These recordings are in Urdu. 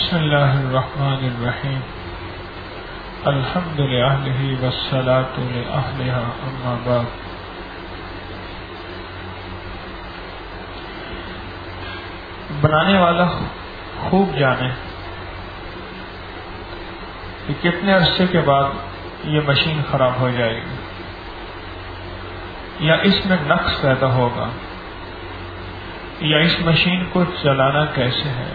بسم اللہ الرحمن الرحیم الحمد للہ والصلاة لأہلہا اما بعد. بنانے والا خوب جانے کہ کتنے عرصے کے بعد یہ مشین خراب ہو جائے گی یا اس میں نقص پیدا ہوگا یا اس مشین کو چلانا کیسے ہے.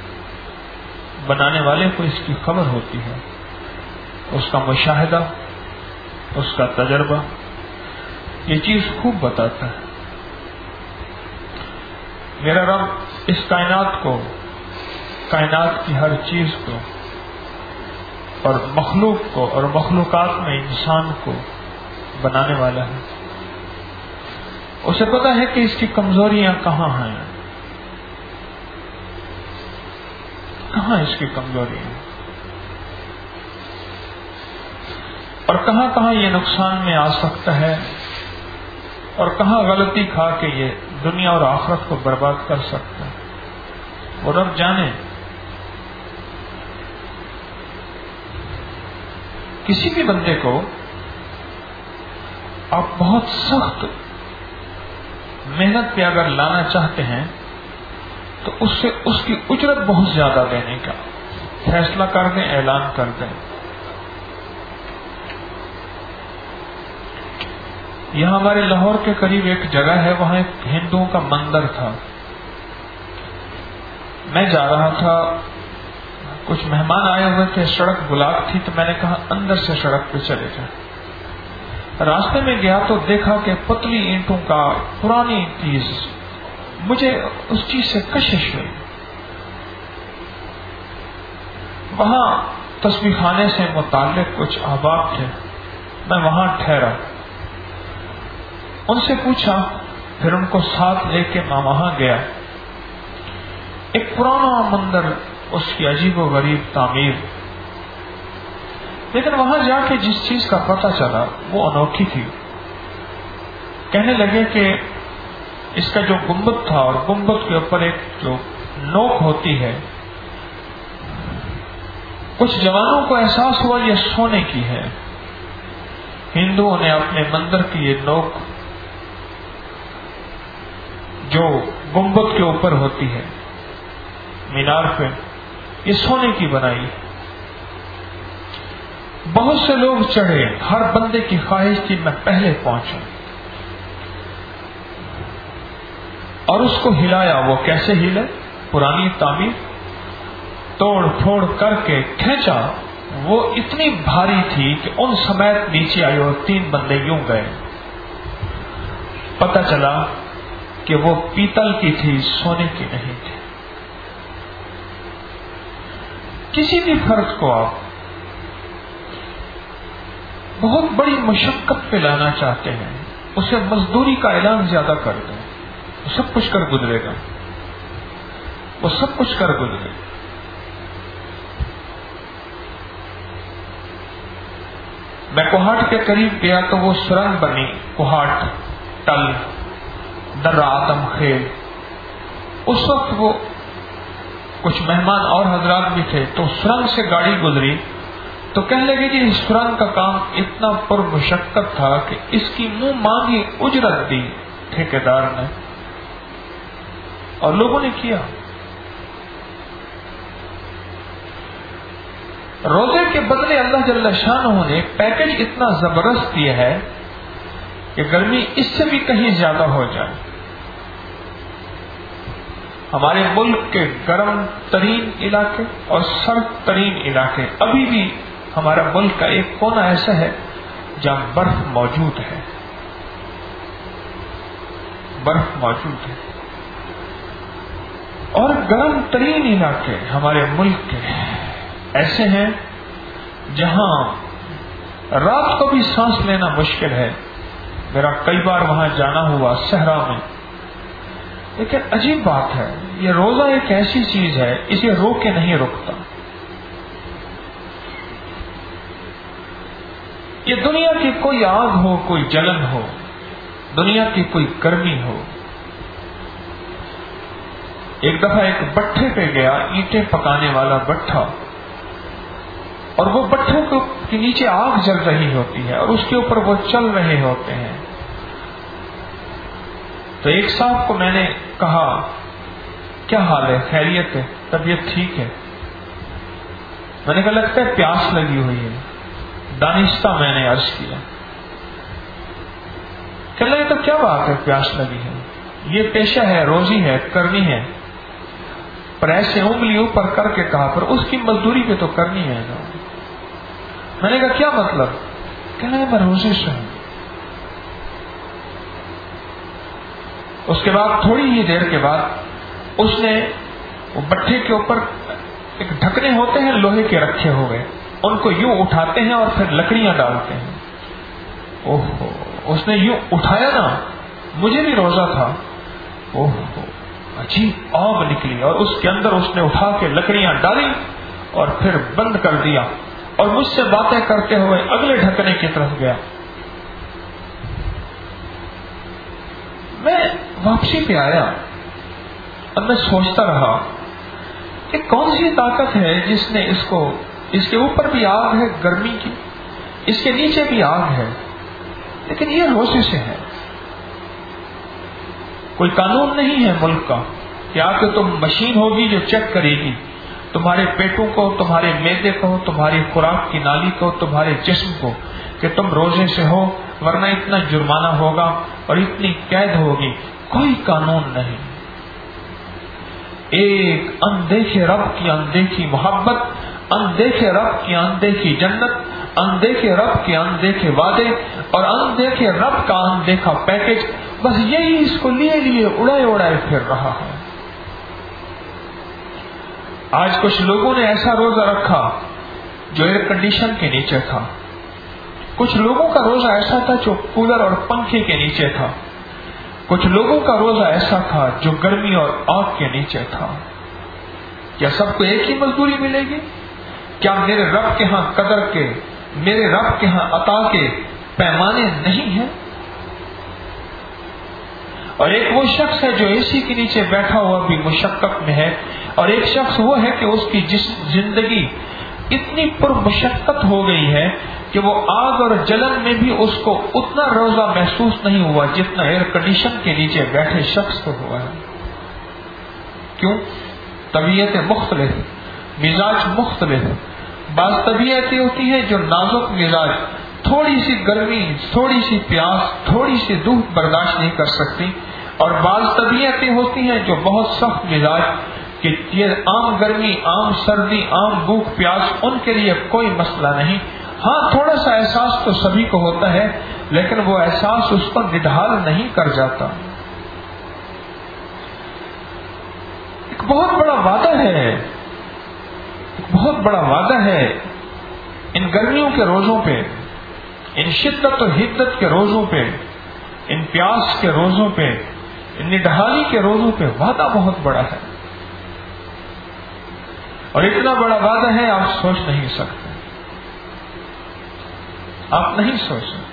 بنانے والے کو اس کی خبر ہوتی ہے، اس کا مشاہدہ، اس کا تجربہ یہ چیز خوب بتاتا ہے. میرا رب اس کائنات کو، کائنات کی ہر چیز کو اور مخلوق کو اور مخلوقات میں انسان کو بنانے والا ہے. اسے پتا ہے کہ اس کی کمزوریاں کہاں ہیں، کہاں اس کی کمزوری ہے اور کہاں کہاں یہ نقصان میں آ سکتا ہے اور کہاں غلطی کھا کے یہ دنیا اور آخرت کو برباد کر سکتا ہے. وہ رب جانے. کسی بھی بندے کو آپ بہت سخت محنت پہ اگر لانا چاہتے ہیں تو اس سے اس کی اجرت بہت زیادہ دینے کا فیصلہ کر دیں، اعلان کر دیں. یہاں ہمارے لاہور کے قریب ایک جگہ ہے، وہاں ایک ہندوؤں کا مندر تھا. میں جا رہا تھا، کچھ مہمان آئے ہوئے تھے، سڑک بلاک تھی تو میں نے کہا اندر سے سڑک پہ چلے جائیں. راستے میں گیا تو دیکھا کہ پتلی اینٹوں کا پرانی چیز، مجھے اس چیز سے کشش ہوئی. وہاں تسبیح خانے سے متعلق کچھ احباب تھے، میں وہاں ٹھہرا، ان سے پوچھا، پھر ان کو ساتھ لے کے میں وہاں گیا. ایک پرانا مندر، اس کی عجیب و غریب تعمیر، لیکن وہاں جا کے جس چیز کا پتہ چلا وہ انوکھی تھی. کہنے لگے کہ اس کا جو گنبد تھا اور گنبد کے اوپر ایک جو نوک ہوتی ہے، کچھ جوانوں کو احساس ہوا یہ سونے کی ہے. ہندوؤں نے اپنے مندر کی یہ نوک جو گنبد کے اوپر ہوتی ہے مینار پہ، یہ سونے کی بنائی. بہت سے لوگ چڑھے، ہر بندے کی خواہش تھی میں پہلے پہنچوں، اور اس کو ہلایا. وہ کیسے ہلے؟ پرانی تعمیر توڑ پھوڑ کر کے کھینچا. وہ اتنی بھاری تھی کہ ان سمیت نیچے آئی اور 3 بندے یوں گئے. پتہ چلا کہ وہ پیتل کی تھی، سونے کی نہیں تھی. کسی بھی فرد کو آپ بہت بڑی مشقت پہ لانا چاہتے ہیں، اسے مزدوری کا اعلان زیادہ کر دیں، وہ سب کچھ کر گزرے گا، وہ سب کچھ کر گزرے گا. میں کوہاٹ کے قریب گیا تو وہ سرنگ بنی، کوہاٹ ٹل درہ آدم خیل. اس وقت وہ کچھ مہمان اور حضرات بھی تھے تو سرنگ سے گاڑی گزری تو کہنے لگے کہ اس سرنگ کا کام اتنا پر مشقت تھا کہ اس کی منہ مانگی اجرت دی ٹھیکیدار نے، اور لوگوں نے کیا. روزے کے بدلے اللہ جل شانہ نے پیکج اتنا زبردست دیا ہے کہ گرمی اس سے بھی کہیں زیادہ ہو جائے. ہمارے ملک کے گرم ترین علاقے اور سرد ترین علاقے، ابھی بھی ہمارا ملک کا ایک کونا ایسا ہے جہاں برف موجود ہے، برف موجود ہے. اور گرم ترین علاقے ہمارے ملک کے ایسے ہیں جہاں رات کو بھی سانس لینا مشکل ہے. میرا کئی بار وہاں جانا ہوا صحرا میں. لیکن عجیب بات ہے، یہ روزہ ایک ایسی چیز ہے، اسے رو کے نہیں رکتا. یہ دنیا کی کوئی آگ ہو، کوئی جلن ہو، دنیا کی کوئی گرمی ہو، ایک دفعہ ایک بٹھے پہ گیا، اینٹیں پکانے والا بٹھا، اور وہ بٹھوں کے نیچے آگ جل رہی ہوتی ہے اور اس کے اوپر وہ چل رہے ہوتے ہیں. تو ایک صاحب کو میں نے کہا کیا حال ہے، خیریت ہے، طبیعت ٹھیک ہے؟ میں نے کہا لگتا ہے پیاس لگی ہوئی ہے. دانستہ میں نے عرض کیا. کہنے لگے تو کیا بات ہے پیاس لگی ہے، یہ پیشہ ہے، روزی ہے، کرنی ہے. پر ایسے انگلی اوپر کر کے کہا پر اس کی مزدوری پہ تو کرنی ہے نا. میں نے کہا کیا مطلب؟ کہنے لگے میں روزے سے ہوں. اس کے بعد تھوڑی ہی دیر کے بعد اس نے وہ بٹھے کے اوپر ایک ڈھکنے ہوتے ہیں لوہے کے رکھے ہوئے، ان کو یوں اٹھاتے ہیں اور پھر لکڑیاں ڈالتے ہیں. اوہو، اس نے یوں اٹھایا نا، مجھے بھی روزہ تھا، اوہو عجیب آگ نکلی اور اس کے اندر اس نے اٹھا کے لکڑیاں ڈالی اور پھر بند کر دیا اور مجھ سے باتیں کرتے ہوئے اگلے ڈھکنے کی طرف گیا. میں واپسی پہ آیا اور میں سوچتا رہا کہ کون سی طاقت ہے جس نے اس کے اوپر بھی آگ ہے گرمی کی، اس کے نیچے بھی آگ ہے، لیکن یہ روزے سے ہے. کوئی قانون نہیں ہے ملک کا کہ آ کے تم مشین ہوگی جو چیک کرے گی تمہارے پیٹوں کو، تمہارے معدے کو، تمہاری خوراک کی نالی کو، تمہارے جسم کو کہ تم روزے سے ہو ورنہ اتنا جرمانہ ہوگا اور اتنی قید ہوگی. کوئی قانون نہیں. ایک اندیکھے رب کی اندیکھی محبت، اندیکھے رب کی اندیکھی جنت، اندیکھے رب کے اندیکھے وعدے اور اندیکھے رب کا اندیکھا پیکج، بس یہی اس کو لیے لیے اڑائے اڑائے پھر رہا ہے. آج کچھ لوگوں نے ایسا روزہ رکھا جو ایئر کنڈیشن کے نیچے تھا، کچھ لوگوں کا روزہ ایسا تھا جو کولر اور پنکھے کے نیچے تھا، کچھ لوگوں کا روزہ ایسا تھا جو گرمی اور آگ کے نیچے تھا. کیا سب کو ایک ہی مزدوری ملے گی؟ کیا میرے رب کے ہاں قدر کے، میرے رب کے ہاں عطا کے پیمانے نہیں ہیں؟ اور ایک وہ شخص ہے جو اے سی کے نیچے بیٹھا ہوا بھی مشقت میں ہے، اور ایک شخص وہ ہے کہ اس کی زندگی اتنی پر مشقت ہو گئی ہے کہ وہ آگ اور جلن میں بھی اس کو اتنا روزہ محسوس نہیں ہوا جتنا ایئر کنڈیشن کے نیچے بیٹھے شخص کو ہوا ہے. کیوں؟ طبیعتیں مختلف، مزاج مختلف. بعض طبیعتیں ہوتی ہیں جو نازک مزاج، تھوڑی سی گرمی، تھوڑی سی پیاس، تھوڑی سی دھوپ برداشت نہیں کر سکتی، اور بعض طبیعتیں ہوتی ہیں جو بہت سخت مزاج کہ یہ عام گرمی، عام سردی، عام بھوک پیاس ان کے لیے کوئی مسئلہ نہیں. ہاں تھوڑا سا احساس تو سبھی کو ہوتا ہے لیکن وہ احساس اس پر نڈھال نہیں کر جاتا. ایک بہت بڑا وعدہ ہے، ایک بہت بڑا وعدہ ہے ان گرمیوں کے روزوں پہ، ان شدت اور حدت کے روزوں پہ، ان پیاس کے روزوں پہ، ان نڈھالی کے روزوں پہ وعدہ بہت بڑا ہے. اور اتنا بڑا وعدہ ہے آپ سوچ نہیں سکتے، آپ نہیں سوچ سکتے.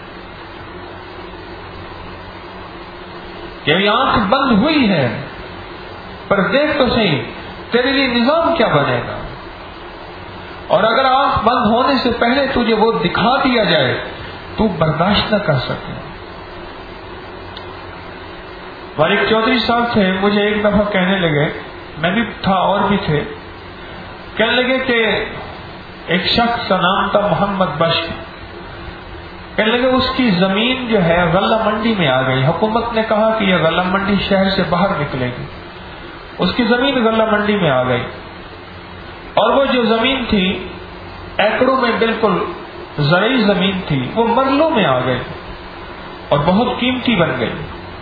کہ آنکھ بند ہوئی ہے پر دیکھ تو صحیح تیرے لیے نظام کیا بنے گا، اور اگر آنکھ بند ہونے سے پہلے تجھے وہ دکھا دیا جائے تو برداشت نہ کر سکے. والد چودھری صاحب تھے، مجھے ایک دفعہ کہنے لگے، میں بھی تھا اور بھی تھے، کہنے لگے کہ ایک شخص کا نام تھا محمد بشر، کہنے لگے اس کی زمین جو ہے غلہ منڈی میں آ گئی. حکومت نے کہا کہ یہ غلہ منڈی شہر سے باہر نکلے گی. اس کی زمین غلہ منڈی میں آ گئی، اور وہ جو زمین تھی ایکڑوں میں بالکل زرعی زمین تھی، وہ مرلوں میں آ گئی اور بہت قیمتی بن گئی.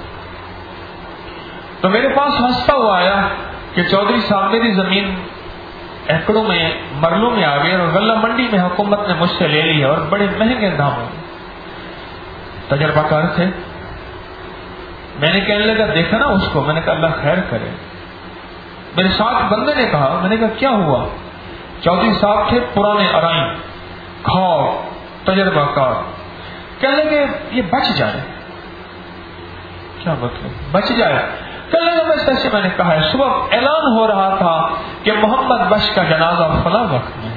تو میرے پاس ہنستا ہوا آیا کہ چودھری صاحب میری زمین ایکڑوں میں مرلوں میں آ گئی اور غلہ منڈی میں حکومت نے مجھ سے لے لی اور بڑے مہنگے داموں میں. تجربہ کار تھے. میں نے کہنے لگا دیکھا نا اس کو، میں نے کہا اللہ خیر کرے. میرے ساتھ بندے نے کہا، میں نے کہا کیا ہوا؟ چودھری صاحب تھے پرانے ارائیں، کھاؤ، تجربہ کار. کہنے لگے یہ بچ جائے. کیا مطلب بچ جائے؟ کل ایسے میں نے کہا ہے صبح اعلان ہو رہا تھا کہ محمد بخش کا جنازہ فلاں وقت میں ہے.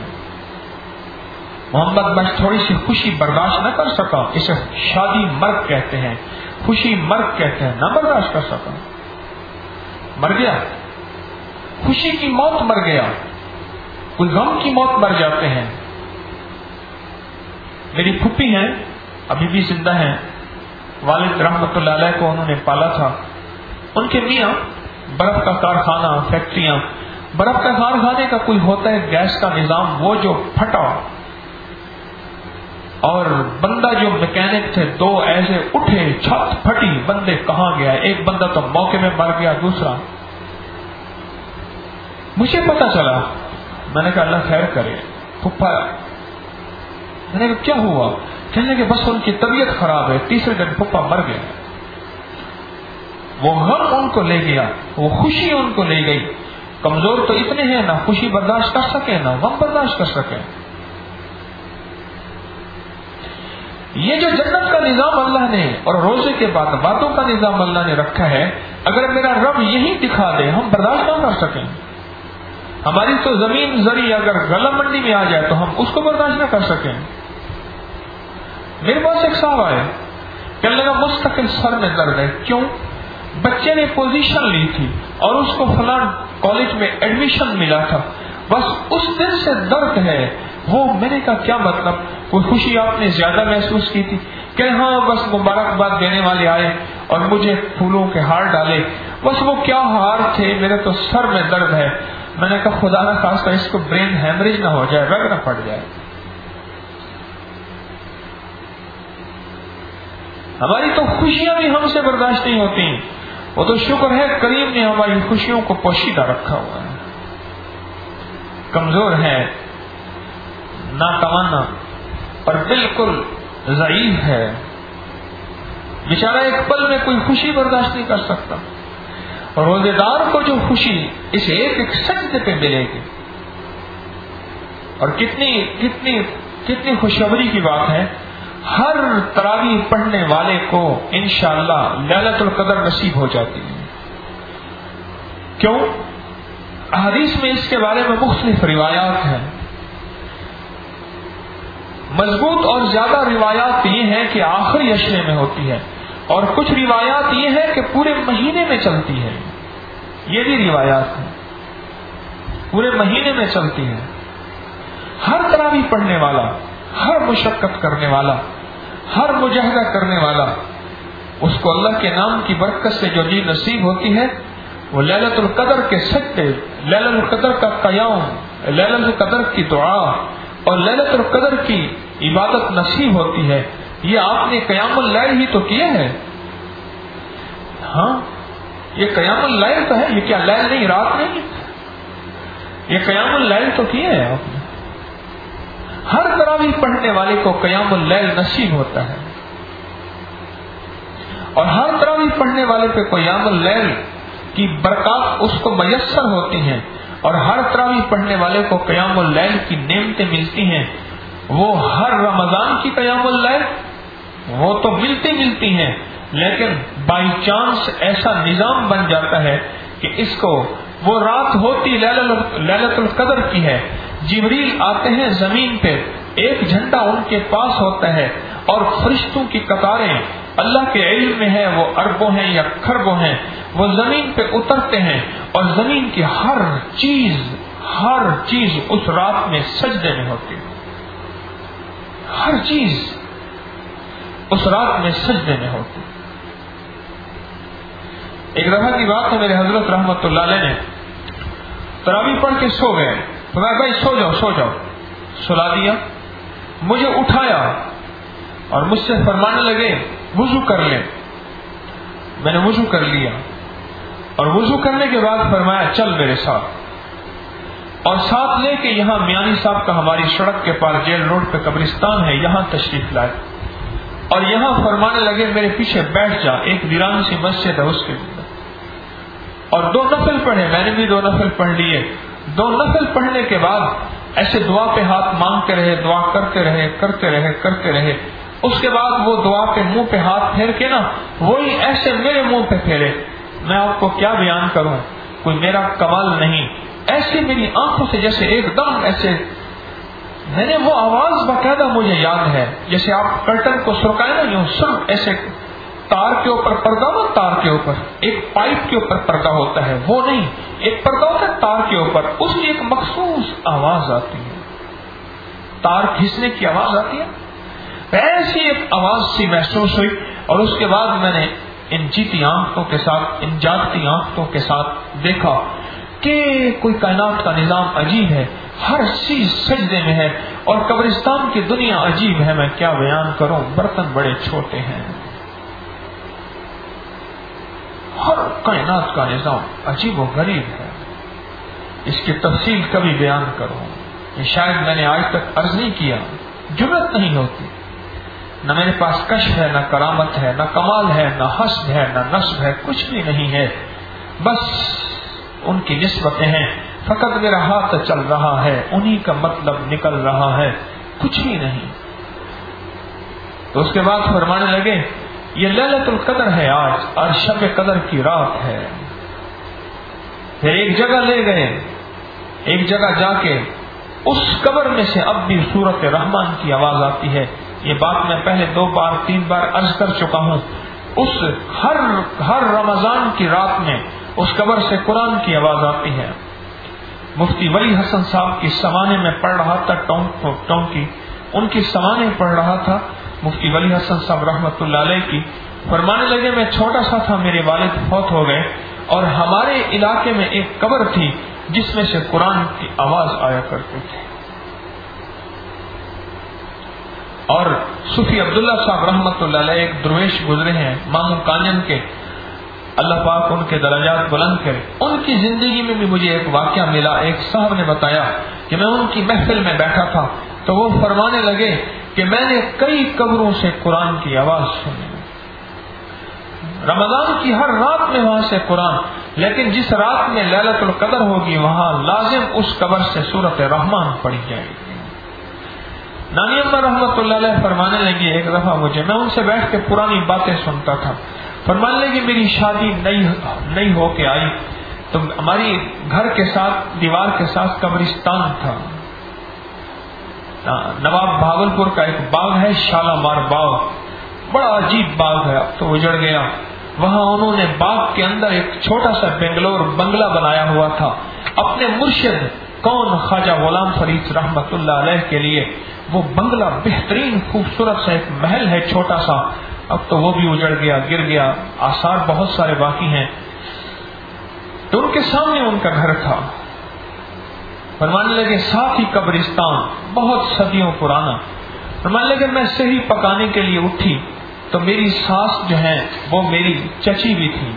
محمد بخش تھوڑی سی خوشی برداشت نہ کر سکا, اسے شادی مرگ کہتے ہیں, خوشی مرگ کہتے ہیں, نہ برداشت کر سکا, مر گیا. خوشی کی موت مر گیا, کوئی غم کی موت مر جاتے ہیں. میری پھوپھی ہیں, ابھی بھی زندہ ہیں, والد رحمت اللہ علیہ کو انہوں نے پالا تھا. ان کے میاں برف کا کارخانہ, فیکٹریاں, برف کا کارخانے کا کوئی ہوتا ہے گیس کا نظام, وہ جو پھٹا اور بندہ جو میکینک تھے دو ایسے اٹھے, چھت پھٹی, بندے کہاں گیا, ایک بندہ تو موقع میں مر گیا, دوسرا مجھے پتا چلا. میں نے کہا اللہ خیر کرے. پھپھا, میں نے کہا کیا ہوا؟ کہنے کہ بس ان کی طبیعت خراب ہے. تیسرے دن پھپھا مر گیا. وہ غم ان کو لے گیا, وہ خوشی ان کو لے گئی. کمزور تو اتنے ہیں نہ خوشی برداشت کر سکے نہ غم برداشت کر سکے. یہ جو جنت کا نظام اللہ نے اور روزے کے بعد باتوں کا نظام اللہ نے رکھا ہے, اگر میرا رب یہی دکھا دے ہم برداشت نہ کر سکیں. ہماری تو زمین زری اگر غلہ منڈی میں آ جائے تو ہم اس کو برداشت نہ کر سکیں. میرے پاس ایک صاحب آئے, کہنے لگا مستقل سر میں درد ہے. کیوں؟ بچے نے پوزیشن لی تھی اور اس کو فلاں کالج میں ایڈمیشن ملا تھا, بس اس دن سے درد ہے. وہ میں نے کہا کیا مطلب, کوئی خوشی آپ نے زیادہ محسوس کی تھی؟ کہ ہاں بس مبارکباد دینے والے آئے اور مجھے پھولوں کے ہار ڈالے, بس وہ کیا ہار تھے, میرے تو سر میں درد ہے. میں نے کہا خدا نہ خواستہ اس کو برین ہیمریج نہ ہو جائے, رگ نہ پڑ جائے. ہماری تو خوشیاں بھی ہم سے برداشت نہیں ہوتی. وہ تو شکر ہے کریم نے ہماری خوشیوں کو پوشیدہ رکھا ہوا ہے. کمزور ہے, ناتوانا اور بالکل ضعیف ہے, بیچارہ ایک پل میں کوئی خوشی برداشت نہیں کر سکتا. اور روزے دار کو جو خوشی اس ایک ایک سجدے پہ ملے گی, اور کتنی کتنی کتنی خوشخبری کی بات ہے, ہر تراویح پڑھنے والے کو انشاءاللہ لیلۃ القدر نصیب ہو جاتی ہے. کیوں؟ حدیث میں اس کے بارے میں مختلف روایات ہیں. مضبوط اور زیادہ روایات یہ ہیں کہ آخری عشرے میں ہوتی ہے, اور کچھ روایات یہ ہے کہ پورے مہینے میں چلتی ہے. یہ بھی روایات ہیں, پورے مہینے میں چلتی ہے. ہر تراویح پڑھنے والا, ہر مشقت کرنے والا, ہر مجاہدہ کرنے والا, اس کو اللہ کے نام کی برکت سے جو چیز نصیب ہوتی ہے وہ لیلۃ القدر کے سجدے, لیلۃ القدر کا قیام, لیلۃ القدر کی دعا اور لیلۃ القدر کی عبادت نصیب ہوتی ہے. یہ آپ نے قیام اللیل ہی تو کیا ہے. ہاں یہ قیام اللیل تو ہے, یہ کیا لیل نہیں, رات نہیں, یہ قیام اللیل تو کیا ہے آپ نے. ہر تراویح پڑھنے والے کو قیام اللیل نصیب ہوتا ہے, اور ہر تراویح پڑھنے والے پہ قیام اللیل کی برکات اس کو میسر ہوتی ہیں, اور ہر تراویح پڑھنے والے کو قیام اللیل کی نعمتیں ملتی ہیں. وہ ہر رمضان کی قیام اللیل وہ تو ملتی ہیں, لیکن بائی چانس ایسا نظام بن جاتا ہے کہ اس کو وہ رات ہوتی لیلۃ القدر کی ہے, جبریل آتے ہیں زمین پہ, ایک جھنڈا ان کے پاس ہوتا ہے اور فرشتوں کی قطاریں اللہ کے علم میں ہے, وہ اربوں ہیں یا کھربوں ہیں, وہ زمین پہ اترتے ہیں, اور زمین کی ہر چیز اس رات میں سجدے میں ہوتی ہے. ہر چیز اس رات میں سجدے میں ہوتی. ایک دفعہ کی بات ہے, میرے حضرت رحمت اللہ علیہ نے تراویح پڑھ کے سو گئے, تو میں بھائی سو جاؤ, سلا دیا. مجھے اٹھایا اور مجھ سے فرمانے لگے وضو کر لیں. میں نے وضو کر لیا, اور وضو کرنے کے بعد فرمایا چل میرے ساتھ, اور ساتھ لے کے یہاں میانی صاحب کا ہماری سڑک کے پاس جیل روڈ پہ قبرستان ہے, یہاں تشریف لائے, اور یہاں فرمانے لگے میرے پیچھے بیٹھ جا, ایک ویران سی مسجد ہے اس کے اندر, اور 2 نفل پڑھے. میں نے بھی 2 نفل پڑھ لیے. 2 نفل پڑھنے کے بعد ایسے دعا پہ ہاتھ مانگتے رہے, دعا کرتے رہے. اس کے بعد وہ دعا پہ منہ پہ ہاتھ پھیر کے نا وہی ایسے میرے منہ پہ پھیرے, میں آپ کو کیا بیان کروں، کوئی میرا کمال نہیں. ایسے میری آنکھوں سے جیسے ایک دم ایسے میں نے وہ آواز باقاعدہ مجھے یاد ہے، جیسے آپ کرٹن کو سرکائے نا یوں سر ایسے تار کے اوپر پردہ ہو، تار کے اوپر ایک پائپ کے اوپر پردہ ہوتا ہے، وہ نہیں، ایک پردہ ہوتا ہے تار کے اوپر، اس کی ایک مخصوص آواز آتی ہے، تار کھینچنے کی آواز آتی ہے. ایسی ایک آواز سی محسوس ہوئی. اور اس کے بعد میں نے ان جیتی آنکھوں کے ساتھ، ان جاگتی آنکھوں کے ساتھ دیکھا کہ کوئی کائنات کا نظام عجیب ہے، ہر چیز سجدے میں ہے، اور قبرستان کی دنیا عجیب ہے. میں کیا بیان کروں، برتن بڑے چھوٹے ہیں، ہر کائنات کا نظام عجیب و غریب ہے. اس کی تفصیل کبھی بیان کروں، یہ شاید میں نے آج تک عرض نہیں کیا، جرأت نہیں ہوتی. نہ میرے پاس کشف ہے، نہ کرامت ہے، نہ کمال ہے، نہ حسب ہے، نہ نصب ہے، کچھ بھی نہیں ہے. بس ان کی نسبتیں ہیں، فقط میرا ہاتھ چل رہا ہے، انہی کا مطلب نکل رہا ہے، کچھ بھی نہیں. تو اس کے بعد فرمانے لگے یہ لیلۃ القدر ہے آج، اور شب قدر کی رات ہے. پھر ایک جگہ لے گئے، ایک جگہ جا کے اس قبر میں سے اب بھی سورۃ رحمان کی آواز آتی ہے. یہ بات میں پہلے 2 بار 3 بار عرض کر چکا ہوں. اس ہر رمضان کی رات میں اس قبر سے قرآن کی آواز آتی ہے. مفتی ولی حسن صاحب کی سوانے میں پڑھ رہا تھا، ٹونکی ان کی سوانے پڑھ رہا تھا مفتی ولی حسن صاحب رحمت اللہ علیہ کی. فرمانے لگے میں چھوٹا سا تھا، میرے والد فوت ہو گئے، اور ہمارے علاقے میں ایک قبر تھی جس میں سے قرآن کی آواز آیا کرتی تھی. اور صوفی عبداللہ صاحب رحمت اللہ علیہ ایک درویش گزرے ہیں مامو کانجن کے، اللہ پاک ان کے درجات بلند کرے. ان کی زندگی میں بھی مجھے ایک واقعہ ملا. ایک صاحب نے بتایا کہ میں ان کی محفل میں بیٹھا تھا تو وہ فرمانے لگے کہ میں نے کئی قبروں سے قرآن کی آواز سنی، رمضان کی ہر رات میں وہاں سے قرآن، لیکن جس رات میں لیلۃ القدر ہوگی وہاں لازم اس قبر سے سورۃ رحمان پڑھی جائے گی. نانی اماں رحمت اللہ علیہ فرمانے لگی ایک دفعہ مجھے، میں ان سے بیٹھ کے پرانی باتیں سنتا تھا، فرمانے لگی میری شادی نئی ہو کے آئی تو ہماری گھر کے ساتھ دیوار کے ساتھ قبرستان تھا. نواب بھاگلپور کا ایک باغ ہے شالامار باغ، بڑا عجیب باغ ہے، اب تو اجڑ گیا. وہاں انہوں نے باغ کے اندر ایک چھوٹا سا بنگلہ بنایا ہوا تھا اپنے مرشد کون خواجہ غلام فرید رحمت اللہ علیہ کے لیے. وہ بنگلہ بہترین خوبصورت سا ایک محل ہے چھوٹا سا، اب تو وہ بھی اجڑ گیا، گر گیا، آثار بہت سارے باقی ہیں. تو ان کے سامنے ان کا گھر تھا. فرمانے لگے ساتھ ہی قبرستان بہت صدیوں پرانا. فرمانے لگے میں صحیح پکانے کے لیے اٹھی تو میری ساس جو ہے وہ میری چچی بھی تھی.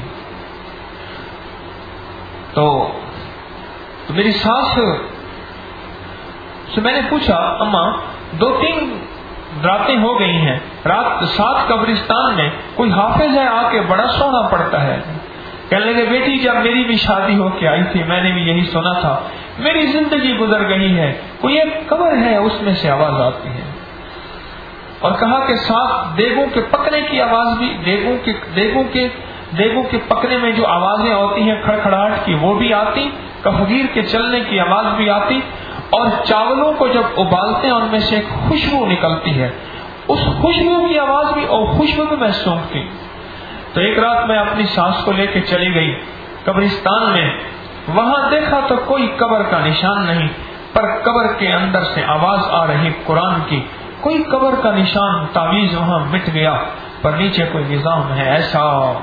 تو میری ساس سے میں نے پوچھا اماں 2-3 راتیں ہو گئی ہیں، رات 7 قبرستان میں کوئی حافظ ہے آ کے بڑا سونا پڑتا ہے. کہنے لگے بیٹی جب میری بھی شادی ہو کے آئی تھی میں نے بھی یہی سنا تھا، میری زندگی گزر گئی ہے، کوئی ایک قبر ہے اس میں سے آواز آتی ہے. اور کہا کہ ساتھ دیگوں کے پکنے کی آواز بھی، دیگوں کے پکنے میں جو آوازیں ہوتی ہیں کھڑکھڑاہٹ کی وہ بھی آتی، کفگیر کے چلنے کی آواز بھی آتی، اور چاولوں کو جب ابالتے ہیں ان میں سے ایک خوشبو نکلتی ہے، اس خوشبو کی آواز بھی اور خوشبو بھی میں سونگتی. تو ایک رات میں اپنی سانس کو لے کے چلی گئی قبرستان میں، وہاں دیکھا تو کوئی قبر کا نشان نہیں، پر قبر کے اندر سے آواز آ رہی قرآن کی. کوئی قبر کا نشان تعویذ وہاں مٹ گیا، پر نیچے کوئی نظام ہے ایسا.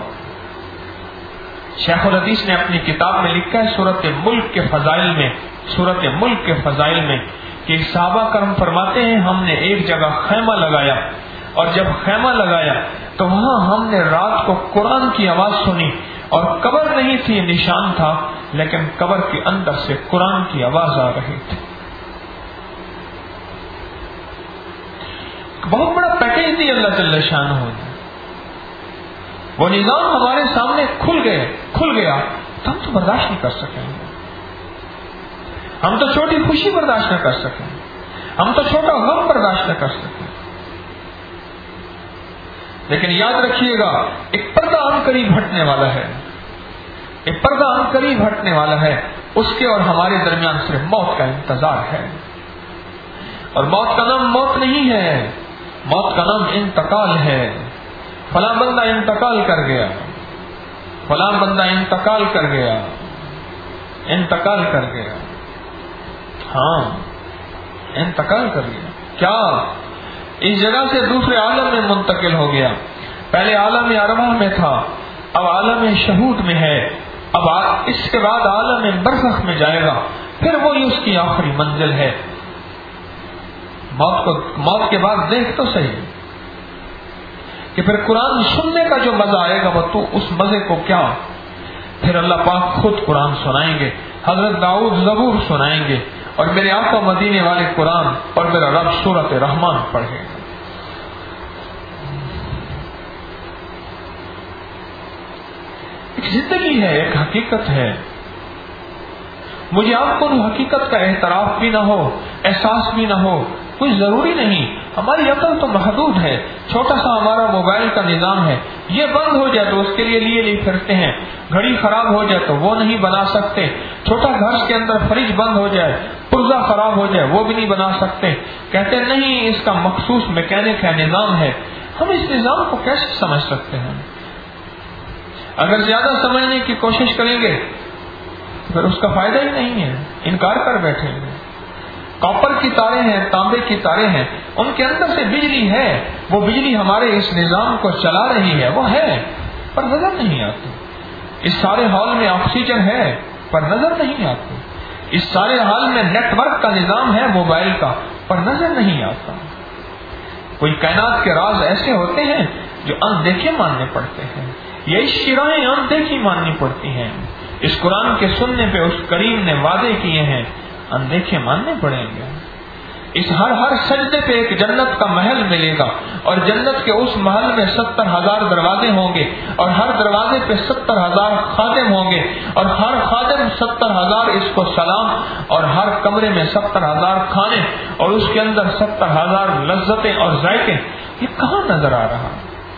شیخ الحدیث نے اپنی کتاب میں لکھا ہے سورۃ ملک کے فضائل میں کہ صحابہ کرم فرماتے ہیں ہم نے ایک جگہ خیمہ لگایا، اور جب خیمہ لگایا تو وہاں ہم نے رات کو قرآن کی آواز سنی، اور قبر نہیں تھی نشان تھا، لیکن قبر کے اندر سے قرآن کی آواز آ رہی تھی. بہت بڑا پیکیج دی اللہ جل شانہ. وہ نظام ہمارے سامنے کھل گیا تو ہم تو برداشت نہیں کر سکیں گے، ہم تو چھوٹی خوشی برداشت نہ کر سکیں، ہم تو چھوٹا غم برداشت نہ کر سکیں. لیکن یاد رکھیے گا ایک پردہ عن قریب ہٹنے والا ہے. یہ پردہ ان قریب ہٹنے والا ہے، اس کے اور ہمارے درمیان صرف موت کا انتظار ہے، اور موت کا نام موت نہیں ہے، موت کا نام انتقال ہے۔ فلاں بندہ انتقال کر گیا، فلاں بندہ انتقال کر گیا، انتقال کر گیا، ہاں انتقال کر گیا، کیا اس جگہ سے دوسرے عالم میں منتقل ہو گیا، پہلے عالم ارواح میں تھا، اب عالم شہود میں ہے، اب اس کے بعد عالم برزخ میں جائے گا، پھر وہی اس کی آخری منزل ہے۔ موت کے بعد دیکھ تو صحیح کہ پھر قرآن سننے کا جو مزہ آئے گا وہ تو اس مزے کو کیا، پھر اللہ پاک خود قرآن سنائیں گے، حضرت داؤد زبور سنائیں گے، اور میرے آقا مدینے والے قرآن، اور میرا رب سورۃ رحمان پڑھے گا۔ ایک زندگی ہے، ایک حقیقت ہے، مجھے آپ کو حقیقت کا اعتراف بھی نہ ہو، احساس بھی نہ ہو، کوئی ضروری نہیں، ہماری عقل تو محدود ہے، چھوٹا سا ہمارا موبائل کا نظام ہے، یہ بند ہو جائے تو اس کے لیے پھرتے ہیں، گھڑی خراب ہو جائے تو وہ نہیں بنا سکتے، چھوٹا گھر کے اندر فریج بند ہو جائے، پرزہ خراب ہو جائے وہ بھی نہیں بنا سکتے، کہتے نہیں اس کا مخصوص میکینک ہے، نظام ہے۔ ہم اس نظام کو کیسے سمجھ سکتے ہیں؟ اگر زیادہ سمجھنے کی کوشش کریں گے پھر اس کا فائدہ ہی نہیں ہے، انکار کر بیٹھیں گے۔ کاپر کی تاریں ہیں، تانبے کی تاریں ہیں، ان کے اندر سے بجلی ہے، وہ بجلی ہمارے اس نظام کو چلا رہی ہے، وہ ہے پر نظر نہیں آتی۔ اس سارے ہال میں آکسیجن ہے پر نظر نہیں آتی، اس سارے ہال میں نیٹ ورک کا نظام ہے موبائل کا پر نظر نہیں آتا۔ کوئی کائنات کے راز ایسے ہوتے ہیں جو اندیکھے ماننے پڑتے ہیں، یہ شرائیں اندیکھی ماننی پڑتی ہیں، اس قرآن کے سننے پہ اس کریم نے وعدے کیے ہیں، اندیکھے ماننے پڑیں گے۔ اس ہر سجدے پہ ایک جنت کا محل ملے گا، اور جنت کے اس محل میں 70,000 دروازے ہوں گے، اور ہر دروازے پہ 70,000 خادم ہوں گے، اور ہر خادم 70,000 اس کو سلام، اور ہر کمرے میں 70,000 کھانے، اور اس کے اندر 70,000 لذتیں اور ذائقے۔ یہ کہاں نظر آ رہا؟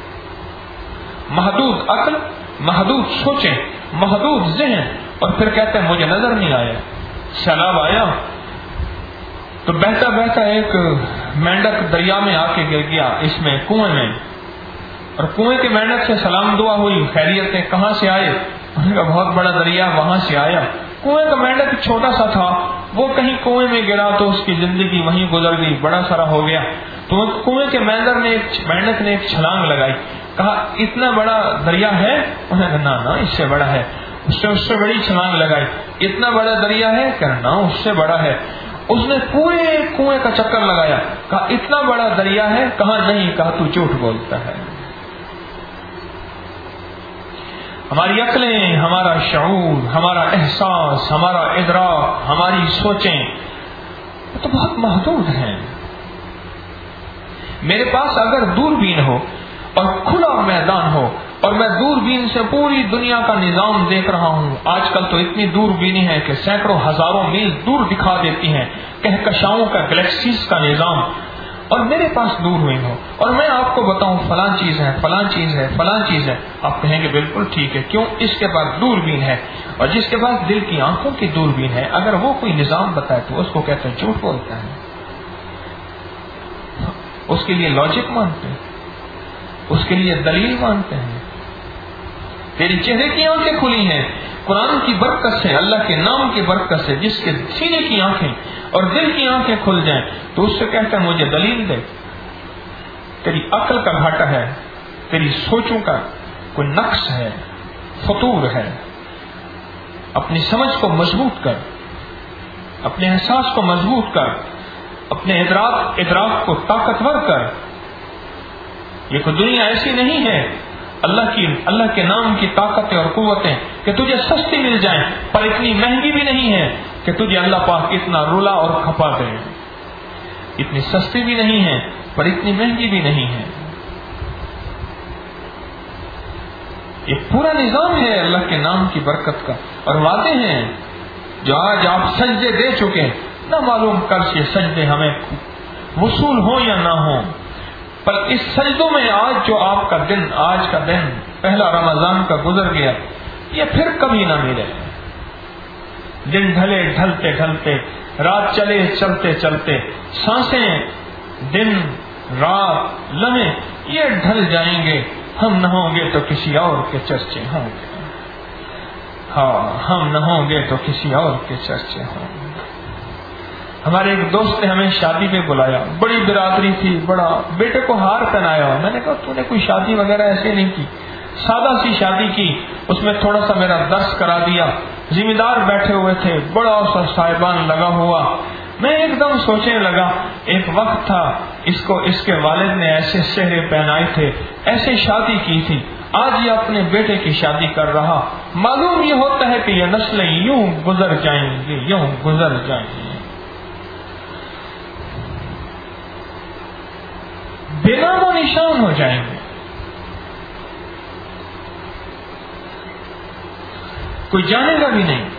محدود عقل، محدود سوچیں، محدود ذہن، اور پھر کہتے ہیں مجھے نظر نہیں آیا۔ سیلاب آیا تو بہتا بہتا ایک مینڈک دریا میں آ کے گر گیا، اس میں کنویں میں، اور کنویں کے مینڈک سے سلام دعا ہوئی، خیریت ہے، کہاں سے آئے؟ انہوں نے کہا بہت بڑا دریا وہاں سے آیا۔ کنویں کا مینڈک چھوٹا سا تھا، وہ کہیں کنویں میں گرا تو اس کی زندگی وہیں گزر گئی، بڑا سارا ہو گیا۔ تو کنویں کے مینڈک نے ایک چھلانگ لگائی، کہا اتنا بڑا دریا ہے؟ انہوں نے کہا نہ اس سے بڑا ہے۔ اس سے بڑی چھلانگ لگائی، اتنا بڑا دریا ہے؟ کہا نہ اس سے بڑا ہے۔ اس نے پورے کنویں کا چکر لگایا، کہا اتنا بڑا دریا ہے؟ کہا نہیں، کہا تو جھوٹ بولتا ہے۔ ہماری عقلیں، ہمارا شعور، ہمارا احساس، ہمارا ادراک، ہماری سوچیں تو بہت محدود ہیں۔ میرے پاس اگر دوربین ہو اور کھلا میدان ہو، اور میں دوربین سے پوری دنیا کا نظام دیکھ رہا ہوں، آج کل تو اتنی دوربینیں ہیں کہ سینکڑوں ہزاروں میل دور دکھا دیتی ہیں، کہکشاؤں کا، گلیکسیز کا نظام، اور میرے پاس دوربین ہو اور میں آپ کو بتاؤں فلاں چیز ہے، فلاں چیز ہے، فلاں چیز ہے، آپ کہیں گے بالکل ٹھیک ہے، کیوں؟ اس کے پاس دوربین ہے، اور جس کے پاس دل کی آنکھوں کی دوربین ہے، اگر وہ کوئی نظام بتائے تو اس کو کہتے ہیں جھوٹ بولتا ہے۔ اس کے لیے لاجک مانتے ہیں، اس کے لیے دلیل مانتے ہیں۔ تیری چہرے کی آنکھیں کھلی ہیں قرآن کی برکت سے، اللہ کے نام کی برکت سے، جس کے سینے کی آنکھیں اور دل کی آنکھیں کھل جائیں تو اس سے کہتا ہے مجھے دلیل دے۔ تیری عقل کا گھاٹا ہے، تیری سوچوں کا کوئی نقص ہے، فطور ہے۔ اپنی سمجھ کو مضبوط کر، اپنے احساس کو مضبوط کر، اپنے ادراک کو طاقتور کر۔ یہ کوئی دنیا ایسی نہیں ہے اللہ کے نام کی طاقتیں اور قوتیں کہ تجھے سستی مل جائیں، پر اتنی مہنگی بھی نہیں ہے کہ تجھے اللہ پاک اتنا رولا اور کھپا دے۔ اتنی سستی بھی نہیں ہے پر اتنی مہنگی بھی نہیں ہے۔ یہ پورا نظام ہے اللہ کے نام کی برکت کا، اور وعدے ہیں جو آج آپ سجدے دے چکے، نہ معلوم کل یہ سجدے ہمیں وصول ہوں یا نہ ہوں، پر اس سجدوں میں آج جو آپ کا دن، آج کا دن پہلا رمضان کا گزر گیا، یہ پھر کبھی نہ ملے. دن ڈھلے ڈھلتے ڈھلتے، رات چلے چلتے چلتے، سانسیں دن رات لمحے یہ ڈھل جائیں گے. ہم نہ ہوں گے تو کسی اور کے چرچے ہوں گے. ہاں، ہم نہ ہوں گے تو کسی اور کے چرچے ہوں گے. ہمارے ایک دوست نے ہمیں شادی میں بلایا، بڑی برادری تھی، بڑا، بیٹے کو ہار پہنایا. میں نے کہا تو نے کوئی شادی وغیرہ ایسے نہیں کی، سادہ سی شادی کی. اس میں تھوڑا سا میرا درس کرا دیا. ذمہ دار بیٹھے ہوئے تھے، بڑا سا صاحبان لگا ہوا. میں ایک دم سوچنے لگا، ایک وقت تھا اس کو اس کے والد نے ایسے سہرے پہنائے تھے، ایسے شادی کی تھی. آج یہ اپنے بیٹے کی شادی کر رہا. معلوم یہ ہوتا ہے کہ یہ نسلیں یوں گزر جائیں گی، یوں گزر جائیں گی، بے نام و نشان ہو جائیں گے. کوئی جانے گا بھی نہیں.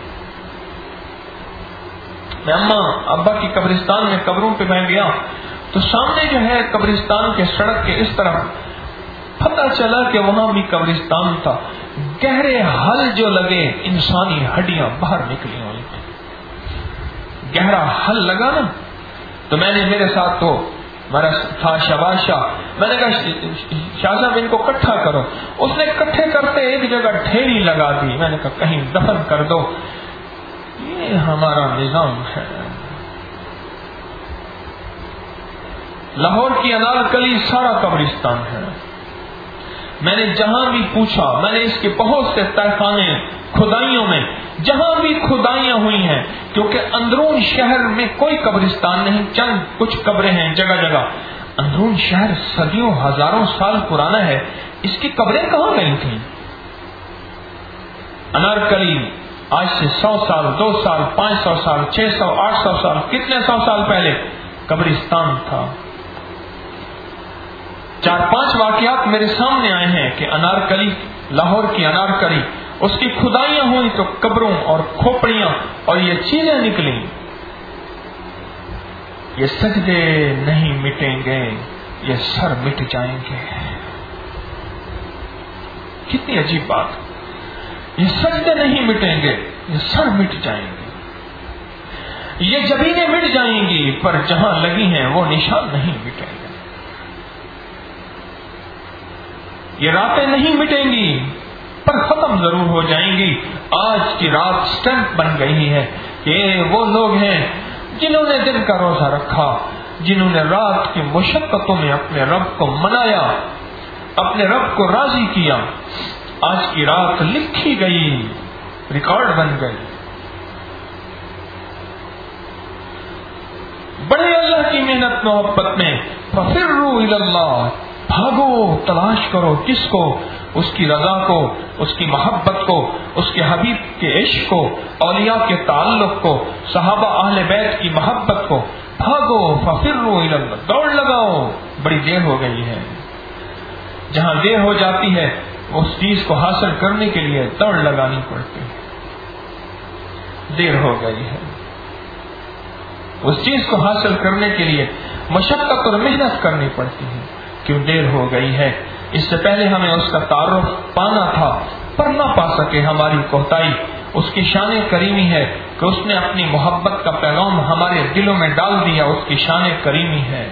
میں اماں ابا کی قبرستان میں قبروں پہ میں گیا تو سامنے جو ہے قبرستان کے سڑک کے اس طرف پتہ چلا کہ وہاں بھی قبرستان تھا. گہرے حل جو لگے، انسانی ہڈیاں باہر نکلی ہوئی تھی. گہرا حل لگا نا، تو میں نے، میرے ساتھ تو میرا تھا شباز شاہ، میں نے کہا شاہ صاحب ان کو اکٹھا کرو. اس نے اکٹھے کرتے ایک جگہ ڈھیری لگا دی. میں نے کہا کہیں دفن کر دو. یہ ہمارا نظام ہے. لاہور کی انارکلی سارا قبرستان ہے. میں نے جہاں بھی پوچھا، میں نے اس کے بہت سے تہخانے کھدائیوں میں جہاں بھی کھدائیاں ہوئی ہیں، کیونکہ اندرون شہر میں کوئی قبرستان نہیں، چند کچھ قبریں ہیں جگہ جگہ. اندرون شہر صدیوں ہزاروں سال پرانا ہے، اس کی قبریں کہاں گئی تھیں؟ انارکلی آج سے 100 سال، 2 سال، 500 سال، 600، 800 سال، کتنے 100 سال پہلے قبرستان تھا. 4-5 واقعات میرے سامنے آئے ہیں کہ انارکلی، لاہور کی انارکلی، اس کی کھدائیاں ہوئی تو قبروں اور کھوپڑیاں اور یہ چیزیں نکلیں. یہ سجدے نہیں مٹیں گے، یہ سر مٹ جائیں گے. کتنی عجیب بات. یہ سجدے نہیں مٹیں گے، یہ سر مٹ جائیں گے. یہ زمینیں مٹ جائیں گی، پر جہاں لگی ہیں وہ نشان نہیں مٹیں گے. یہ راتیں نہیں مٹیں گی، پر ختم ضرور ہو جائیں گی. آج کی رات سٹیمپ بن گئی ہے کہ وہ لوگ ہیں جنہوں نے دن کا روزہ رکھا، جنہوں نے رات کی مشقتوں میں اپنے رب کو منایا، اپنے رب کو راضی کیا. آج کی رات لکھی گئی، ریکارڈ بن گئی. بڑے اللہ کی محنت محبت میں ففروا الی اللہ، بھاگو، تلاش کرو. کس کو؟ اس کی رضا کو، اس کی محبت کو، اس کے حبیب کے عشق کو، اولیاء کے تعلق کو، صحابہ اہل بیت کی محبت کو. بھاگو، ففروا الی اللہ، دوڑ لگاؤ. بڑی دیر ہو گئی ہے. جہاں دیر ہو جاتی ہے اس چیز کو حاصل کرنے کے لیے دوڑ لگانی پڑتی ہے. دیر ہو گئی ہے. اس چیز کو حاصل کرنے کے لیے مشقت اور محنت کرنی پڑتی ہے. کیوں دیر ہو گئی ہے؟ اس سے پہلے ہمیں اس کا تعارف پانا تھا، پر نہ پا سکے. ہماری کوتاہی. اس کی شان کریمی ہے کہ اس نے اپنی محبت کا پیغام ہمارے دلوں میں ڈال دیا. اس کی شان کریمی ہے،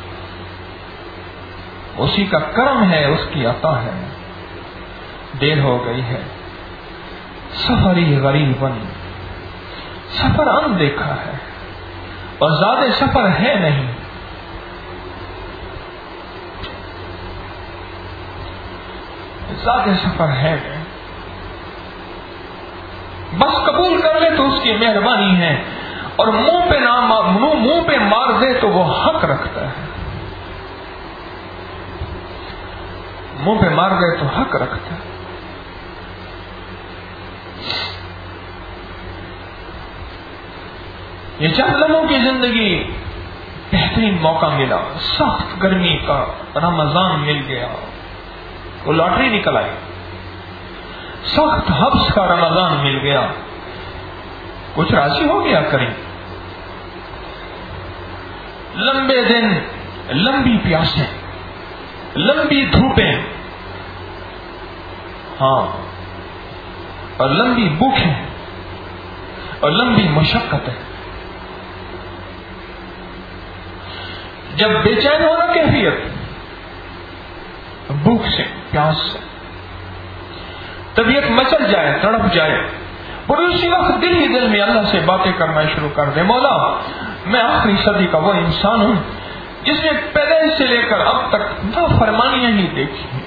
اسی کا کرم ہے، اس کی عطا ہے. دیر ہو گئی ہے. سفری غریبن، سفر اندیکھا ہے اور زیادہ سفر ہے نہیں. زیادہ سفر ہے نہیں. بس قبول کر لے تو اس کی مہربانی ہے، اور منہ پہ مار دے تو وہ حق رکھتا ہے. منہ پہ مار دے تو حق رکھتا ہے. یہ چند لمحوں کی زندگی، بہترین موقع ملا. سخت گرمی کا رمضان مل گیا، وہ لاٹری نکل آئی. سخت حبس کا رمضان مل گیا. کچھ راضی ہو گیا کریں. لمبے دن، لمبی پیاسیں، لمبی دھوپیں. ہاں، اور لمبی بھوک ہے اور لمبی مشقت ہے. جب بے چین ہونا کیفیت بھوک سے پیاس سے طبیعت مچل جائے تڑپ جائے اور اسی وقت دل ہی دل میں اللہ سے باتیں کرنا شروع کر دے. مولا میں آخری صدی کا وہ انسان ہوں جس نے پیدائش سے لے کر اب تک نافرمانیاں ہی دیکھی ہیں.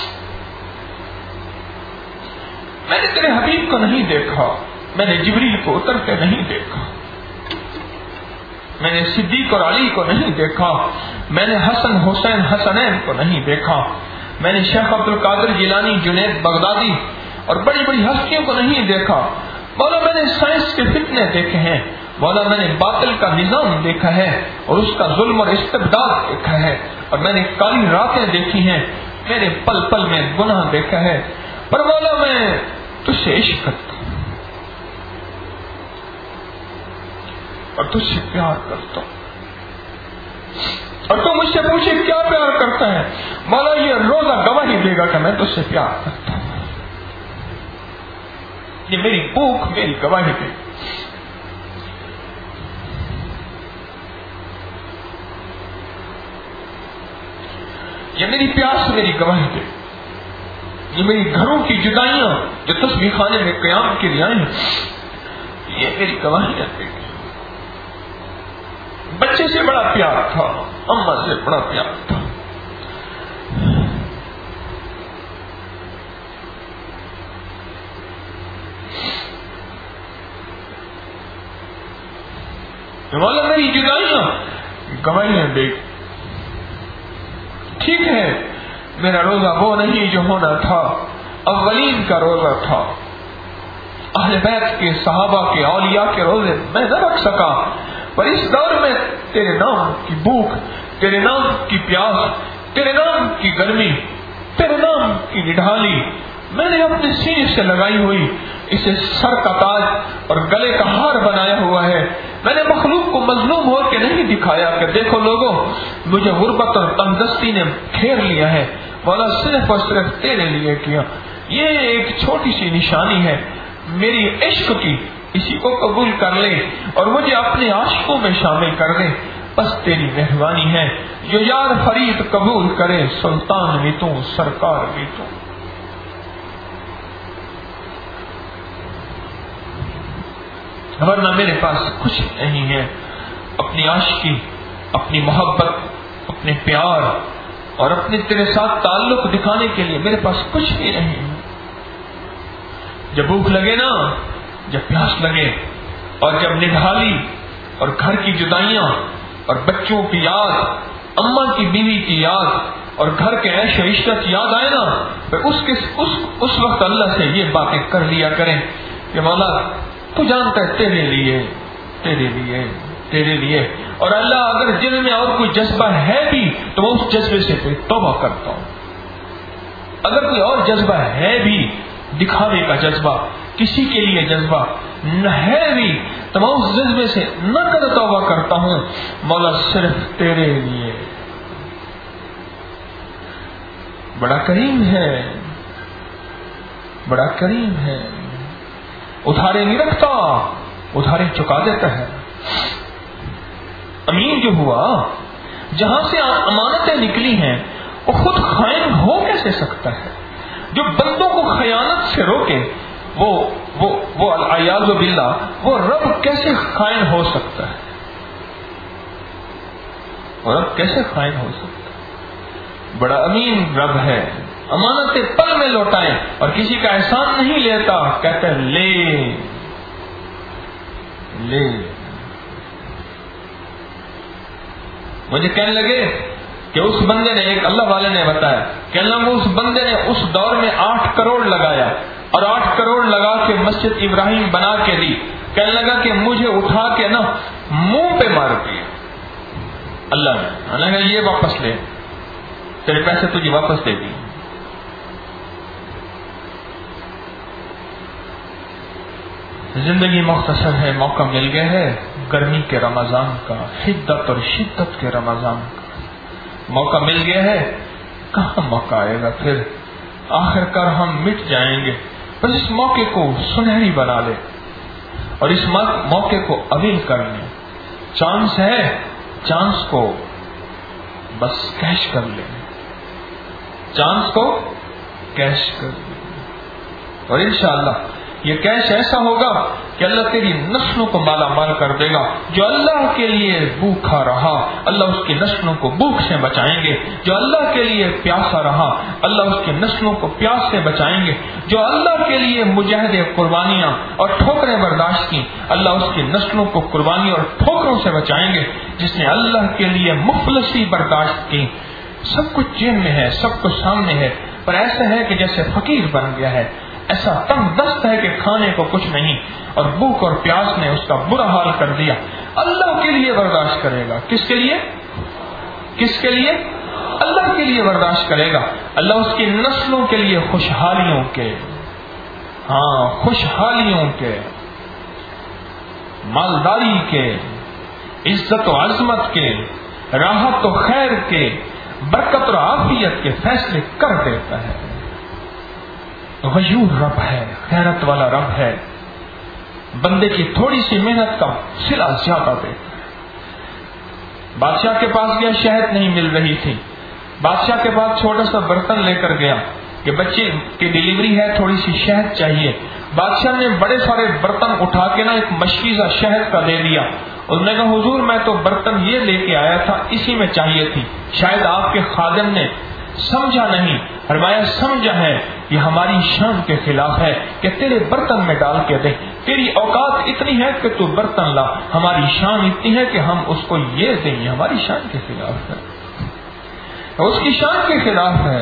میں نے تیرے حبیب کو نہیں دیکھا, میں نے جبریل کو اترتے نہیں دیکھا, میں نے صدیق اور علی کو نہیں دیکھا, میں نے حسن حسین حسنین کو نہیں دیکھا, میں نے شیخ عبد القادر جیلانی جنید بغدادی اور بڑی بڑی ہستیوں کو نہیں دیکھا. مولا میں نے سائنس کے فتنے دیکھے ہیں, مولا میں نے باطل کا نظام دیکھا ہے اور اس کا ظلم اور استبداد دیکھا ہے, اور میں نے کالی راتیں دیکھی ہیں, میں نے پل پل میں گناہ دیکھا ہے, پر مولا میں تجھ سے عشق کرتا ہوں اور تجھ سے پیار کرتا ہوں, اور تو مجھ سے پوچھے کیا پیار کرتا ہے, مولا یہ روزہ گواہی دے گا کہ میں تجھ سے پیار کرتا ہوں. یہ میری بھوک میری گواہی دے, یہ میری پیاس میری گواہی دے, یہ میری گھروں کی جدائیاں جو تسبیح خانے میں قیام کے لیے آئی ہیں یہ میری گواہیاں دے گی. بچے سے بڑا پیار تھا, اماں سے بڑا پیار تھا. مولا میری جدائیاں گواہیاں دے گی. ٹھیک ہے میرا روزہ وہ نہیں جو ہونا تھا, اولین کا روزہ تھا, اہل بیت کے صحابہ کے اولیاء کے روزے میں نہ رکھ سکا, پر اس دور میں تیرے نام کی بھوک, تیرے نام کی پیاس, تیرے نام کی گرمی, تیرے نام کی نڈھالی میں نے اپنے سینے سے لگائی ہوئی, اسے سر کا تاج اور گلے کا ہار بنایا ہوا ہے. میں نے مخلوق کو مظلوم ہو کے نہیں دکھایا کہ دیکھو لوگوں مجھے غربت اور تنگدستی نے گھیر لیا ہے, مولا صرف اور صرف تیرے لیے کیا. یہ ایک چھوٹی سی نشانی ہے میری عشق کی, اسی کو قبول کر لے اور مجھے اپنے عاشقوں میں شامل کر دے. بس تیری مہربانی ہے, جو یار فرید قبول کرے سلطان بھی تو سرکار بھی تو. ورنہ میرے پاس کچھ نہیں ہے, اپنی عاشقی, اپنی محبت, اپنے پیار اور اپنے تیرے ساتھ تعلق دکھانے کے لیے میرے پاس کچھ بھی نہیں ہے. جب بھوک لگے نا, جب پیاس لگے, اور جب نڈھالی اور گھر کی جدائیاں اور بچوں کی یاد, اماں کی بیوی کی یاد اور گھر کے عیش و عشرت یاد آئے نا, پھر اس وقت اللہ سے یہ باتیں کر لیا کریں کہ مولا تو جانتا ہے تیرے لیے تیرے لیے تیرے لیے, اور اللہ اگر دل میں اور کوئی جذبہ ہے بھی تو میں اس جذبے سے پھر توبہ کرتا ہوں. اگر کوئی اور جذبہ ہے بھی, دکھاوے کا جذبہ, کسی کے لیے جذبہ نہ ہے بھی, تو میں اس جذبے سے نہ کر توبہ کرتا ہوں. مولا صرف تیرے لیے. بڑا کریم ہے, بڑا کریم ہے, ادھارے نہیں رکھتا, ادھارے چکا دیتا ہے. امین جو ہوا, جہاں سے امانتیں نکلی ہیں وہ خود خائن ہو کیسے سکتا ہے؟ جو بندوں کو خیانت سے روکے وہ العیاذ باللہ, وہ رب کیسے خائن ہو سکتا ہے؟ وہ رب کیسے خائن ہو سکتا ہے؟ بڑا امین رب ہے, امانتیں پل میں لوٹائیں اور کسی کا احسان نہیں لیتا, کہتا ہے لے لے. مجھے کہنے لگے کہ اس بندے نے, ایک اللہ والے نے بتایا کہ اللہ وہ اس بندے نے اس دور میں 8 کروڑ لگایا اور 8 کروڑ لگا کے مسجد ابراہیم بنا کے دی. کہنے لگا کہ مجھے اٹھا کے نا منہ پہ مار دیا اللہ نے. اللہ نے یہ واپس لے, تیرے پیسے تجھے واپس دے دی. زندگی مختصر ہے, موقع مل گیا ہے گرمی کے رمضان کا, حدت اور شدت کے رمضان کا موقع مل گیا ہے. کہاں موقع آئے گا پھر؟ آخر کار ہم مٹ جائیں گے بس اس موقع کو سنہری بنا لے اور اس موقع کو اویل کر لیں. چانس ہے، چانس کو بس کیش کر لیں، چانس کو کیش کر لیں. اور انشاءاللہ یہ کیش ایسا ہوگا کہ اللہ تیری نسلوں کو مالا مال کر دے گا. جو اللہ کے لیے بھوکا رہا اللہ اس کی نسلوں کو بھوک سے بچائیں گے. جو اللہ کے لیے پیاسا رہا اللہ اس کی نسلوں کو پیاس سے بچائیں گے. جو اللہ کے لیے مجاہد قربانیاں اور ٹھوکریں برداشت کی اللہ اس کی نسلوں کو قربانی اور ٹھوکروں سے بچائیں گے. جس نے اللہ کے لیے مفلسی برداشت کی، سب کچھ جیب میں ہے، سب کچھ سامنے ہے، پر ایسا ہے کہ جیسے فقیر بن گیا ہے، ایسا تنگ دست ہے کہ کھانے کو کچھ نہیں، اور بھوک اور پیاس نے اس کا برا حال کر دیا. اللہ کے لیے برداشت کرے گا. کس کے لیے؟ کس کے لیے؟ اللہ کے لیے برداشت کرے گا. اللہ اس کی نسلوں کے لیے خوشحالیوں کے، خوشحالیوں کے، مالداری کے، عزت و عظمت کے، راحت و خیر کے، برکت اور عافیت کے فیصلے کر دیتا ہے. غیور رب ہے، غیرت والا رب ہے. بندے کی تھوڑی سی محنت کا صلہ زیادہ دیتا ہے. بادشاہ کے پاس گیا، شہد نہیں مل رہی تھی. بادشاہ کے پاس چھوٹا سا برتن لے کر گیا کہ بچے کی ڈلیوری ہے، تھوڑی سی شہد چاہیے. بادشاہ نے بڑے سارے برتن اٹھا کے ایک مشکیزہ شہد کا دے دیا. اس نے کہا حضور میں تو برتن یہ لے کے آیا تھا، اسی میں چاہیے تھی. شاید آپ کے خادم نے سمجھا نہیں. فرمایا سمجھا ہے، یہ ہماری شان کے خلاف ہے کہ تیرے برتن میں ڈال کے دیں. تیری اوقات اتنی ہے کہ تو برتن لا، ہماری شان اتنی ہے کہ ہم اس کو یہ دیں. یہ ہماری شان کے خلاف ہے، اس کی شان کے خلاف ہے.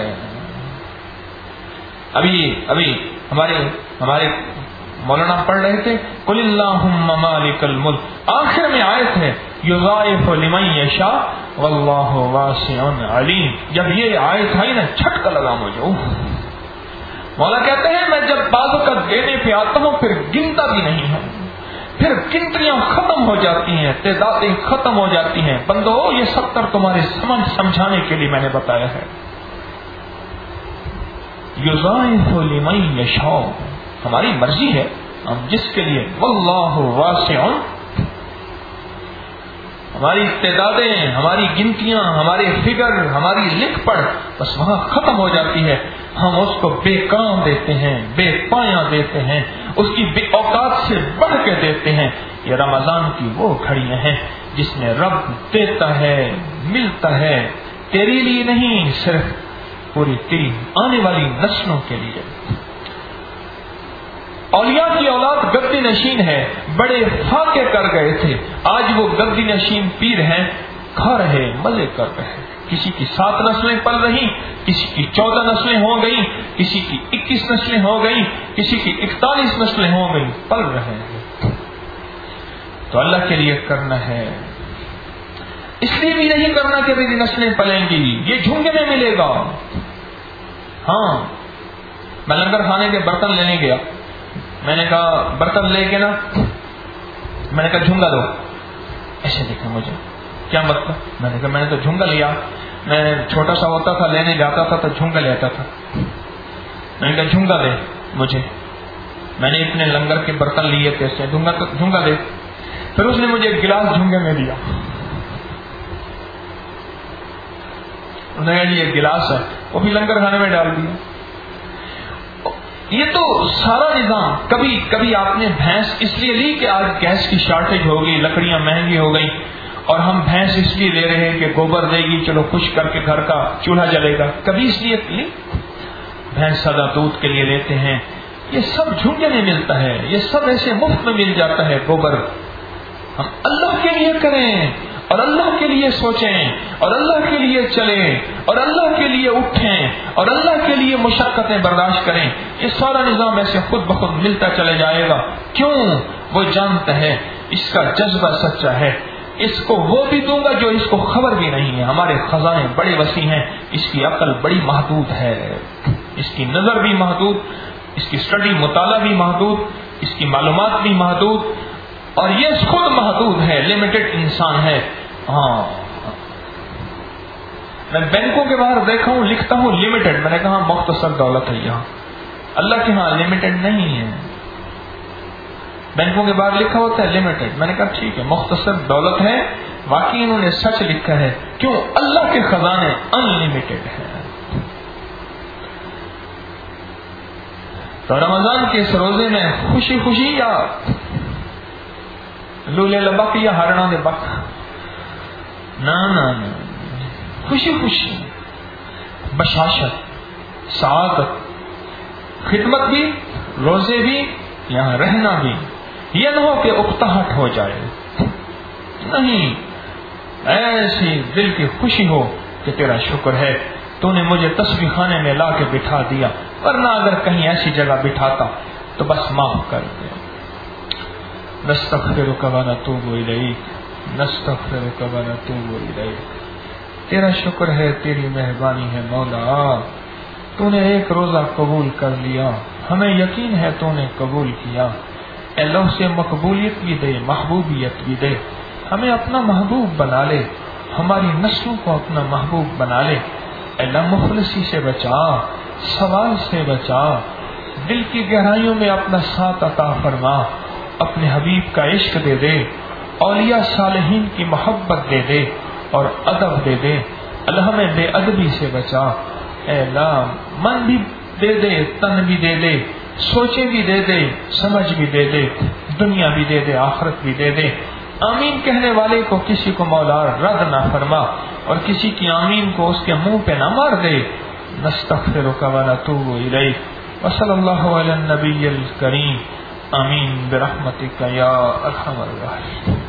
ابھی ہمارے مولانا پڑھ رہے تھے قل اللہم مالک الملک، آخر میں آیت ہے یضاعف لمن یشاء واللہ واسع علیم. جب یہ آیت آئی نا چھٹکا لگا مجھے. مولا کہتے ہیں میں جب بازو کا دینے پہ آتا ہوں پھر گنتا بھی نہیں ہوں، پھر گنتیاں ختم ہو جاتی ہیں، تعدادیں ختم ہو جاتی ہیں. بندو یہ 70 تمہارے سمجھانے کے لیے میں نے بتایا ہے. یضاعف لمن یشاء، ہماری مرضی ہے ہم جس کے لیے، واللہ واسع، ہماری تعدادیں، ہماری گنتیاں، ہمارے فگر، ہماری لکھ پڑھ بس وہاں ختم ہو جاتی ہے. ہم اس کو بے کام دیتے ہیں، بے پایاں دیتے ہیں، اس کی بے اوقات سے بڑھ کے دیتے ہیں. یہ رمضان کی وہ گھڑیاں ہیں جس میں رب دیتا ہے، ملتا ہے، تیری لیے نہیں، صرف پوری تیری آنے والی نسلوں کے لیے. اولیاء کی اولاد گدی نشین ہے، بڑے فاقے کر گئے تھے، آج وہ گدی نشین پیر ہیں، کھا رہے، مزے کر رہے. کسی کی 7 نسلیں پل رہی، کسی کی 14 نسلیں ہو گئی، کسی کی 21 نسلیں ہو گئی، کسی کی 41 نسلیں ہو گئی، پل رہے ہیں. تو اللہ کے لیے کرنا ہے. اس لیے بھی نہیں کرنا کہ میری نسلیں پلیں گی، یہ جھونگے میں ملے گا. میں لنگر کھانے کے برتن لینے گیا، میں نے کہا برتن لے کے نا، میں نے کہا جھنگا دو. ایسے دیکھا مجھے، کیا مطلب؟ میں نے کہا میں نے تو جھنگا لیا، میں چھوٹا سا ہوتا تھا لینے جاتا تھا تو جھنگا لیتا تھا. میں نے کہا جھنگا دے مجھے، میں نے اتنے لنگر کے برتن لیے تھے، جھنگا دے. پھر اس نے مجھے ایک گلاس جھنگے میں دیا. انہوں نے کہا جی یہ گلاس ہے، وہ بھی لنگر کھانے میں ڈال دیا. یہ تو سارا نظام. کبھی آپ نے بھینس اس لیے لی کہ آج گیس کی شارٹیج ہو گئی، لکڑیاں مہنگی ہو گئی، اور ہم بھینس اس لیے لے رہے ہیں کہ گوبر دے گی، چلو خشک کر کے گھر کا چولہا جلے گا. کبھی اس لیے لی؟ بھینس سادہ دودھ کے لیے لیتے ہیں. یہ سب جھونگے میں ملتا ہے، یہ سب ایسے مفت میں مل جاتا ہے. گوبر ہم اللہ کے لیے کریں اور اللہ کے لیے سوچیں اور اللہ کے لیے چلیں اور اللہ کے لیے اٹھیں اور اللہ کے لیے مشقتیں برداشت کریں. یہ سارا نظام ایسے خود بخود ملتا چلے جائے گا. کیوں؟ وہ جانتا ہے اس کا جذبہ سچا ہے. اس کو وہ بھی دوں گا جو اس کو خبر بھی نہیں ہے. ہمارے خزانے بڑے وسیع ہیں، اس کی عقل بڑی محدود ہے، اس کی نظر بھی محدود، اس کی اسٹڈی مطالعہ بھی محدود، اس کی معلومات بھی محدود، اور یہ خود محدود ہے، لمیٹڈ انسان ہے. میں بینکوں کے باہر دیکھا ہوں، لکھتا ہوں لمیٹڈ. میں نے کہا مختصر دولت ہے یہاں. اللہ کے ہاں لمیٹڈ نہیں ہے. بینکوں کے باہر لکھا ہوتا ہے لمیٹڈ. میں نے کہا ٹھیک ہے مختصر دولت ہے, واقعی انہوں نے سچ لکھا ہے. کیوں؟ اللہ کے خزانے ان لمیٹڈ ہیں. تو رمضان کے اس روزے میں خوشی خوشی یا لولے لبک یا ہرنا دے بک, نہ خوشی خوشی, بشاشت, سعادت, خدمت بھی, روزے بھی, یہاں رہنا بھی. یہ نہ ہو کہ اکتاہٹ ہو جائے, نہیں, ایسی دل کی خوشی ہو کہ تیرا شکر ہے تو نے مجھے تسبیح خانے میں لا کے بٹھا دیا, ورنہ اگر کہیں ایسی جگہ بٹھاتا تو بس معاف کر دے. نستغفرک و نتوب الیک, نستغفرک و نتوب الیک. تیرا شکر ہے, تیری مہربانی ہے مولا, تو نے ایک روزہ قبول کر لیا, ہمیں یقین ہے تو نے قبول کیا. اللہ سے مقبولیت بھی دے, محبوبیت بھی دے, ہمیں اپنا محبوب بنا لے, ہماری نسلوں کو اپنا محبوب بنا لے. اللہ مخلصی سے بچا, سوال سے بچا, دل کی گہرائیوں میں اپنا ساتھ عطا فرما, اپنے حبیب کا عشق دے دے, اولیاء صالحین کی محبت دے دے اور ادب دے دے. اللہ ہمیں بے ادبی سے بچا. اے اللہ من بھی دے دے, تن بھی دے دے, سوچیں بھی دے دے, سمجھ بھی دے دے, دنیا بھی دے دے, آخرت بھی دے دے. آمین کہنے والے کو کسی کو مولا رد نہ فرما, اور کسی کی آمین کو اس کے منہ پہ نہ مار دے. نستغفرک و نتوب الیک. وصلی اللہ علی النبی الکریم. آمین برحمتک یا ارحم الراحمین.